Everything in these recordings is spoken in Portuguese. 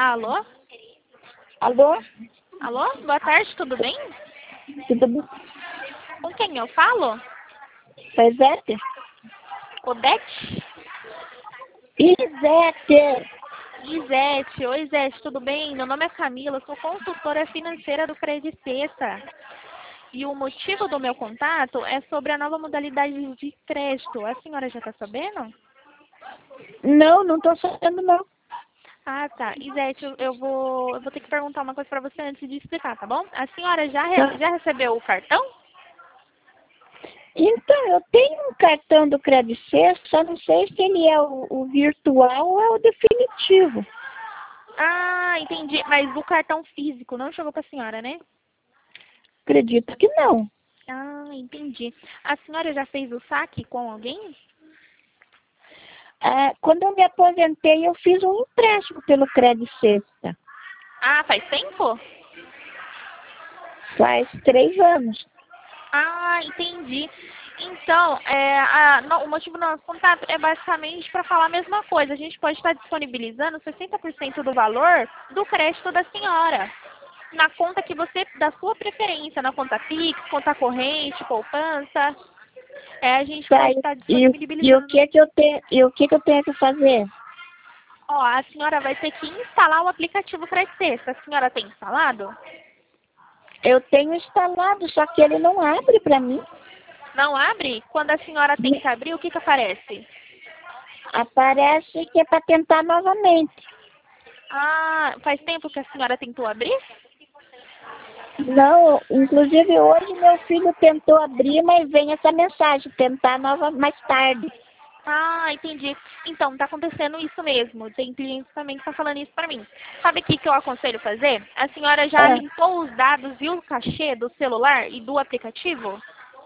Alô? Alô? Alô? Boa tarde, tudo bem? Tudo bem? Com quem eu falo? Isete? Odete? Isete! Isete. Oi, Isete, tudo bem? Meu nome é Camila, sou consultora financeira do Credicesta. E o motivo do meu contato é sobre a nova modalidade de crédito. A senhora já está sabendo? Não estou sabendo não. Ah, tá. Isete, eu vou ter que perguntar uma coisa para você antes de explicar, tá bom? A senhora Tá. já recebeu o cartão? Então, eu tenho um cartão do Credicesta, só não sei se ele é o virtual ou é o definitivo. Ah, entendi. Mas o cartão físico não chegou para a senhora, né? Acredito que não. Ah, entendi. A senhora já fez o saque com alguém? Quando eu me aposentei, eu fiz um empréstimo pelo Credicesta. Ah, faz tempo? Faz 3 anos. Ah, entendi. Então, o motivo do nosso contato é basicamente para falar a mesma coisa. A gente pode estar disponibilizando 60% do valor do crédito da senhora na conta que você, da sua preferência, na conta Pix, conta corrente, poupança. A gente Tá, pode estar e o disponibilizando. que que eu tenho, que eu tenho que fazer? Ó, a senhora vai ter que instalar o aplicativo Credicesta. A senhora tem instalado? Eu tenho instalado, só que ele não abre para mim. Não abre? Quando a senhora tenta abrir, o que que aparece? Aparece que é para tentar novamente. Ah, faz tempo que a senhora tentou abrir? Não, inclusive hoje meu filho tentou abrir, mas vem essa mensagem, tentar nova mais tarde. Ah, entendi. Então, tá acontecendo isso mesmo. Tem clientes também que estão falando isso pra mim. Sabe o que que eu aconselho fazer? A senhora já Ah, limpou os dados e o cachê do celular e do aplicativo?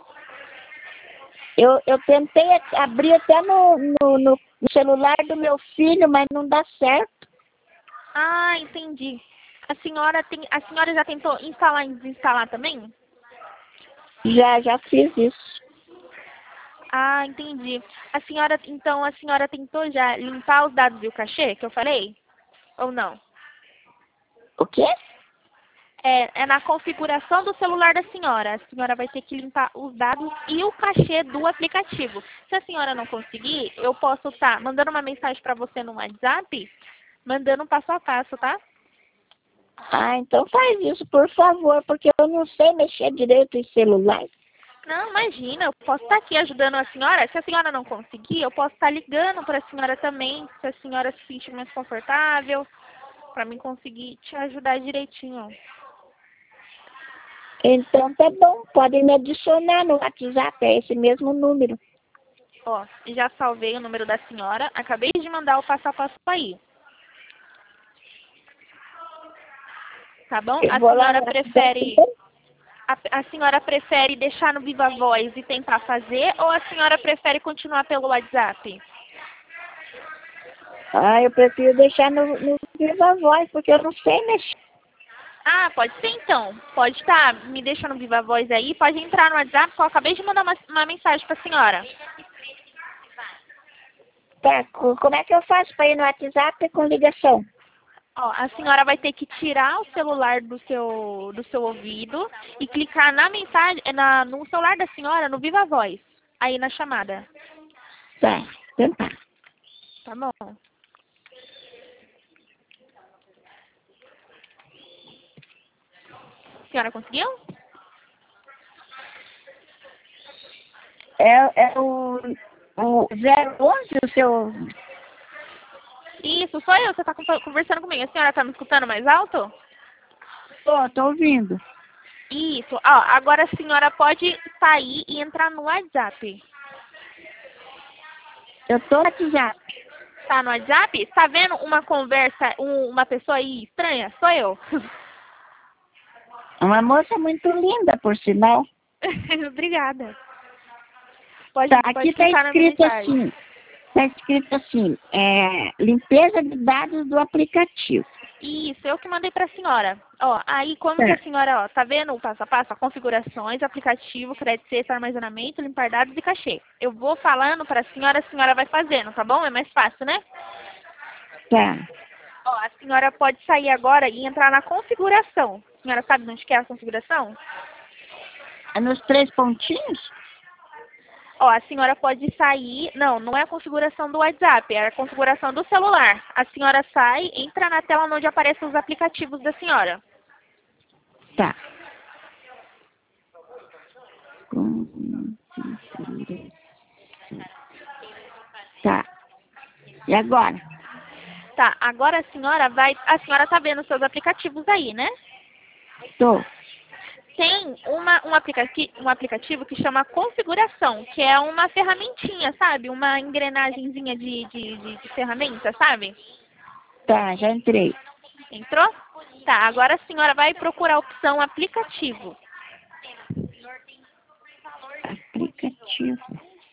eu tentei abrir até no celular do meu filho, mas não dá certo. Ah, entendi. A senhora já tentou instalar e desinstalar também? Já fiz isso. Ah, entendi. Então a senhora tentou já limpar os dados e o cachê que eu falei? Ou não? O quê? É na configuração do celular da senhora. A senhora vai ter que limpar os dados e o cachê do aplicativo. Se a senhora não conseguir, eu posso estar mandando uma mensagem para você no WhatsApp, mandando um passo a passo, tá? Então faz isso, por favor, porque eu não sei mexer direito em celular. Não, imagina, eu posso estar aqui ajudando a senhora. Se a senhora não conseguir, eu posso estar ligando para a senhora também, se a senhora se sentir mais confortável, para mim conseguir te ajudar direitinho. Então tá bom, podem me adicionar no WhatsApp, é esse mesmo número. Ó, já salvei o número da senhora, acabei de mandar o passo a passo aí. Tá bom? Eu vou lá no WhatsApp. A senhora prefere deixar no Viva Voz e tentar fazer ou a senhora prefere continuar pelo WhatsApp? Eu prefiro deixar no Viva Voz, porque eu não sei mexer. Ah, pode ser então. Pode estar, me deixa no Viva Voz aí, pode entrar no WhatsApp, que eu acabei de mandar uma mensagem para a senhora. Tá, como é que eu faço para ir no WhatsApp com ligação? Ó, a senhora vai ter que tirar o celular do seu ouvido e clicar na mensagem, no celular da senhora, no Viva Voz, aí na chamada. Tá, então tá. Tá bom? A senhora conseguiu? É o 011, o seu... Isso, sou eu. Você está conversando comigo. A senhora está me escutando mais alto? Tô ouvindo. Isso. Ó, agora a senhora pode sair e entrar no WhatsApp. Eu tô no WhatsApp. Tá no WhatsApp? Tá vendo uma conversa, uma pessoa aí estranha? Sou eu. Uma moça muito linda, por sinal. Obrigada. Tá, Pode aqui tá clicar na minha escrito mensagem. assim. Tá escrito assim, limpeza de dados do aplicativo. Isso, eu que mandei pra senhora. Ó, aí como que a Certo. senhora, ó, tá vendo o passo a passo? Configurações, aplicativo, crédito, cesta, armazenamento, limpar dados e cachê. Eu vou falando pra senhora, a senhora vai fazendo, tá bom? É mais fácil, né? Tá. Ó, a senhora pode sair agora e entrar na configuração. A senhora sabe onde que é a configuração? É nos 3 pontinhos? Ó, a senhora pode sair... Não, não é a configuração do WhatsApp, é a configuração do celular. A senhora sai, entra na tela onde aparecem os aplicativos da senhora. Tá. Tá. E agora? Tá, agora a senhora vai... A senhora tá vendo os seus aplicativos aí, né? Tô. Tem um aplicativo que chama configuração, que é uma ferramentinha, sabe? Uma engrenagemzinha de ferramenta, sabe? Tá, já entrei. Entrou? Tá, agora a senhora vai procurar a opção aplicativo. Aplicativo.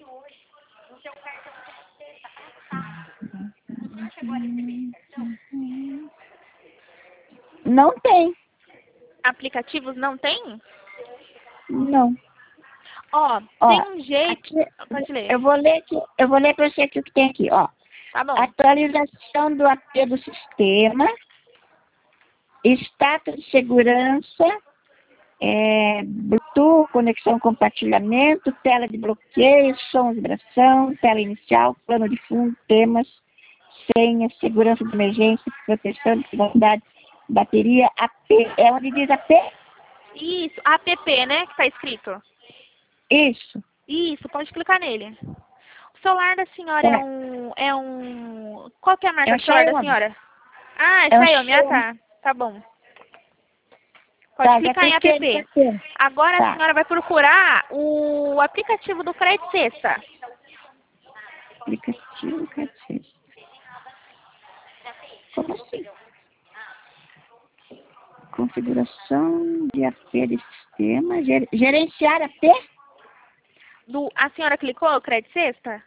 Não tem. Aplicativos não tem? Não. Ó, Ó, tem um jeito... aqui, Pode ler. eu vou ler para você aqui o que tem aqui, ó. Tá bom. Atualização do AP do sistema, status de segurança, Bluetooth, conexão, compartilhamento, tela de bloqueio, som, vibração, tela inicial, plano de fundo, temas, senha, segurança de emergência, proteção de privacidade, bateria, AP. É onde diz AP? Isso, app, né? Que tá escrito. Isso. Isso, pode clicar nele. O celular da senhora é um... Qual que é a marca do celular da senhora? Ah, é Xiaomi. Ah, tá. Tá bom. Pode clicar em app. Agora a senhora vai procurar o aplicativo do Cred Sexta. Aplicativo Cred Sexta. Como assim? Configuração de AP de sistema. Gerenciar AP? A senhora clicou o Cred Sexta?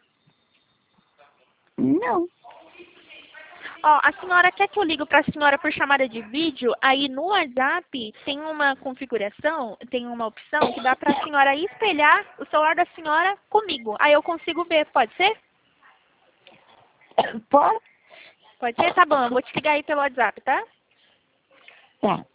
Não. Ó, a senhora quer que eu ligo para a senhora por chamada de vídeo? Aí no WhatsApp tem uma configuração, tem uma opção que dá para a senhora espelhar o celular da senhora comigo. Aí eu consigo ver, pode ser? Pode? Pode ser? Tá bom, eu vou te ligar aí pelo WhatsApp, tá? Tá.